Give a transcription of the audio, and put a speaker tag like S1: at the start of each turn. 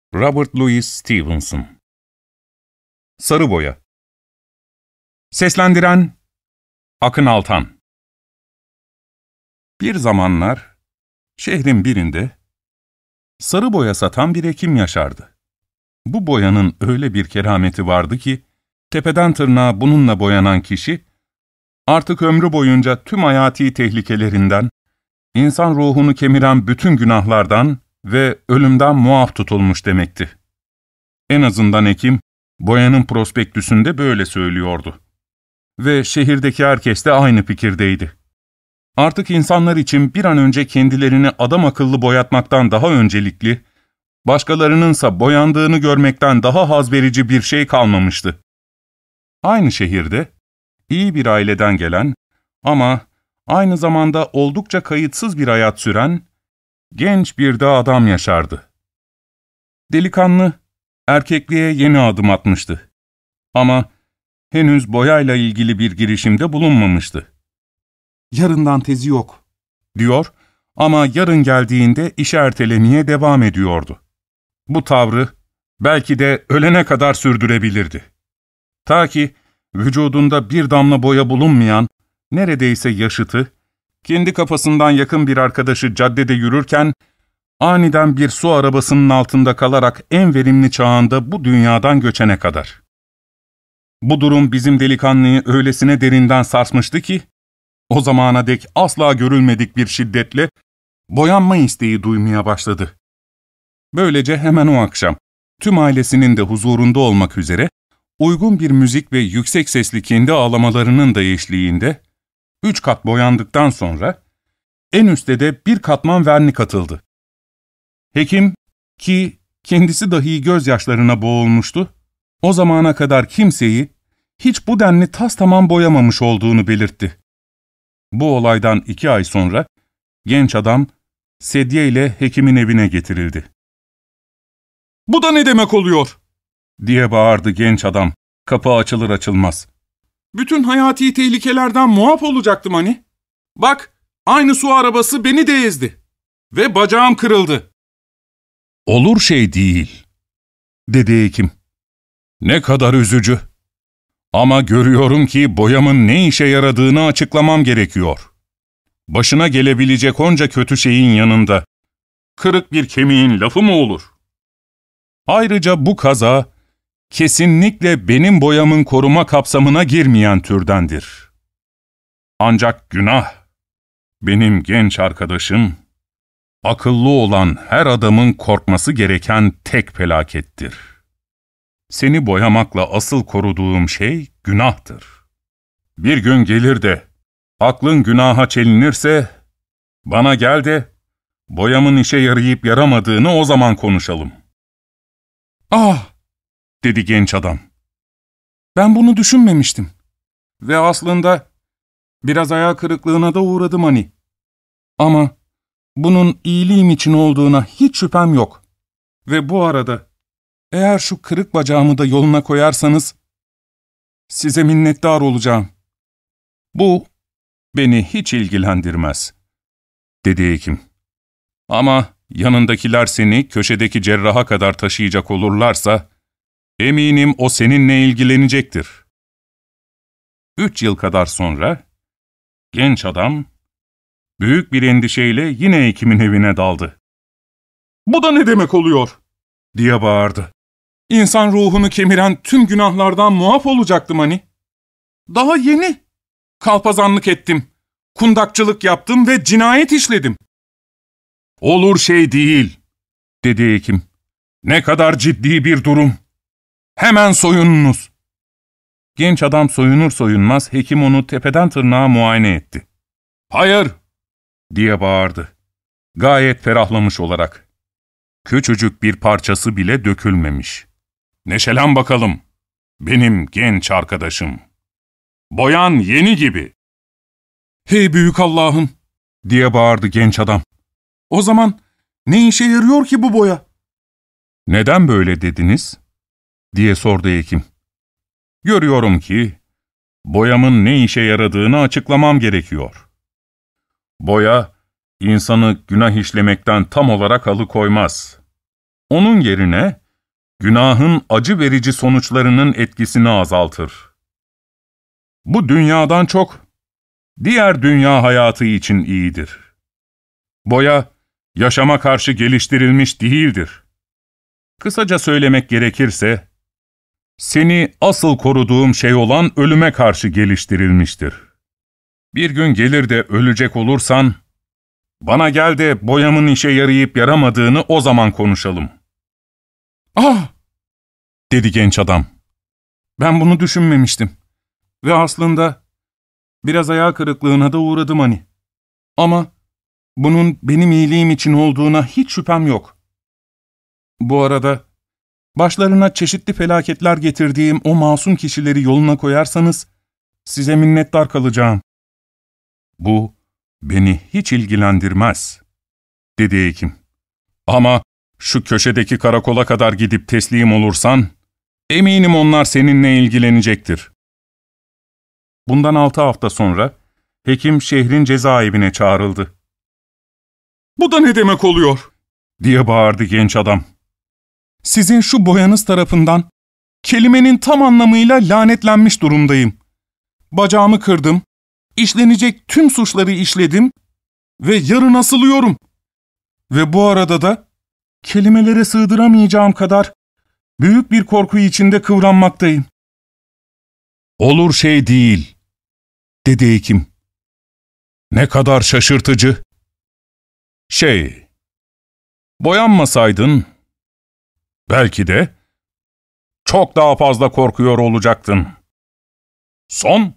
S1: Robert Louis Stevenson. Sarı Boya. Seslendiren Akın Altan. Bir zamanlar şehrin birinde sarı boya satan bir hekim yaşardı. Bu boyanın öyle bir kerameti vardı ki tepeden tırnağa bununla boyanan kişi artık ömrü boyunca tüm hayati tehlikelerinden, insan ruhunu kemiren bütün günahlardan ve ölümden muaf tutulmuş demekti. En azından hekim, boyanın prospektüsünde böyle söylüyordu. Ve şehirdeki herkes de aynı fikirdeydi. Artık insanlar için bir an önce kendilerini adam akıllı boyatmaktan daha öncelikli, başkalarınınsa boyandığını görmekten daha haz verici bir şey kalmamıştı. Aynı şehirde, iyi bir aileden gelen ama aynı zamanda oldukça kayıtsız bir hayat süren, genç bir de adam yaşardı. Delikanlı, erkekliğe yeni adım atmıştı. Ama henüz boyayla ilgili bir girişimde bulunmamıştı. "Yarından tezi yok," diyor ama yarın geldiğinde işi ertelemeye devam ediyordu. Bu tavrı belki de ölene kadar sürdürebilirdi. Ta ki vücudunda bir damla boya bulunmayan, neredeyse yaşıtı, kendi kafasından yakın bir arkadaşı caddede yürürken, aniden bir su arabasının altında kalarak en verimli çağında bu dünyadan göçene kadar. Bu durum bizim delikanlıyı öylesine derinden sarsmıştı ki, o zamana dek asla görülmedik bir şiddetle boyanma isteği duymaya başladı. Böylece hemen o akşam, tüm ailesinin de huzurunda olmak üzere, uygun bir müzik ve yüksek sesli kendi ağlamalarının da eşliğinde, 3 kat boyandıktan sonra, en üstte de bir katman vernik atıldı. Hekim, ki kendisi dahi gözyaşlarına boğulmuştu, o zamana kadar kimseyi hiç bu denli tastamam boyamamış olduğunu belirtti. Bu olaydan 2 ay sonra, genç adam, sedyeyle hekimin evine getirildi. "Bu da ne demek oluyor?" diye bağırdı genç adam, kapı açılır açılmaz. "Bütün hayati tehlikelerden muaf olacaktım hani. Bak, aynı su arabası beni de ezdi. Ve bacağım kırıldı." "Olur şey değil," dedi hekim. "Ne kadar üzücü. Ama görüyorum ki boyamın ne işe yaradığını açıklamam gerekiyor. Başına gelebilecek onca kötü şeyin yanında kırık bir kemiğin lafı mı olur? Ayrıca bu kaza kesinlikle benim boyamın koruma kapsamına girmeyen türdendir. Ancak günah, benim genç arkadaşım, akıllı olan her adamın korkması gereken tek felakettir. Seni boyamakla asıl koruduğum şey günahtır. Bir gün gelir de aklın günaha çelinirse, bana gel de boyamın işe yarayıp yaramadığını o zaman konuşalım." "Ah!" dedi genç adam. "Ben bunu düşünmemiştim. Ve aslında biraz hayal kırıklığına da uğradım hani. Ama bunun iyiliğim için olduğuna hiç şüphem yok. Ve bu arada eğer şu kırık bacağımı da yoluna koyarsanız size minnettar olacağım. Bu beni hiç ilgilendirmez," dedi hekim. "Ama yanındakiler seni köşedeki cerraha kadar taşıyacak olurlarsa, eminim o seninle ilgilenecektir." 3 yıl kadar sonra, genç adam, büyük bir endişeyle yine hekimin evine daldı. "Bu da ne demek oluyor?" diye bağırdı. "İnsan ruhunu kemiren tüm günahlardan muaf olacaktım hani. Daha yeni kalpazanlık ettim, kundakçılık yaptım ve cinayet işledim." "Olur şey değil," dedi hekim. "Ne kadar ciddi bir durum. Hemen soyununuz." Genç adam soyunur soyunmaz hekim onu tepeden tırnağa muayene etti. "Hayır!" diye bağırdı, gayet ferahlamış olarak. Küçücük bir parçası bile dökülmemiş. "Neşelen bakalım, benim genç arkadaşım. Boyan yeni gibi." "Hey büyük Allah'ım!" diye bağırdı genç adam. "O zaman ne işe yarıyor ki bu boya?" "Neden böyle dediniz?" diye sordu hekim. "Görüyorum ki boyamın ne işe yaradığını açıklamam gerekiyor. Boya, insanı günah işlemekten tam olarak alıkoymaz. Onun yerine günahın acı verici sonuçlarının etkisini azaltır. Bu dünyadan çok diğer dünya hayatı için iyidir. Boya, yaşama karşı geliştirilmiş değildir. Kısaca söylemek gerekirse, seni asıl koruduğum şey olan ölüme karşı geliştirilmiştir. Bir gün gelir de ölecek olursan, bana gel de boyamın işe yarayıp yaramadığını o zaman konuşalım. "Ah!" dedi genç adam. "Ben bunu düşünmemiştim. Ve aslında biraz hayal kırıklığına da uğradım hani. Ama bunun benim iyiliğim için olduğuna hiç şüphem yok. Bu arada başlarına çeşitli felaketler getirdiğim o masum kişileri yoluna koyarsanız size minnettar kalacağım." "Bu beni hiç ilgilendirmez," dedi hekim. "Ama şu köşedeki karakola kadar gidip teslim olursan, eminim onlar seninle ilgilenecektir." Bundan 6 hafta sonra hekim şehrin cezaevine çağrıldı. "Bu da ne demek oluyor?" diye bağırdı genç adam. "Sizin şu boyanız tarafından kelimenin tam anlamıyla lanetlenmiş durumdayım. Bacağımı kırdım, işlenecek tüm suçları işledim ve yarın asılıyorum. Ve bu arada da kelimelere sığdıramayacağım kadar büyük bir korku içinde kıvranmaktayım." "Olur şey değil," dedi hekim. "Ne kadar şaşırtıcı. Boyanmasaydın, belki de çok daha fazla korkuyor olacaktın. Son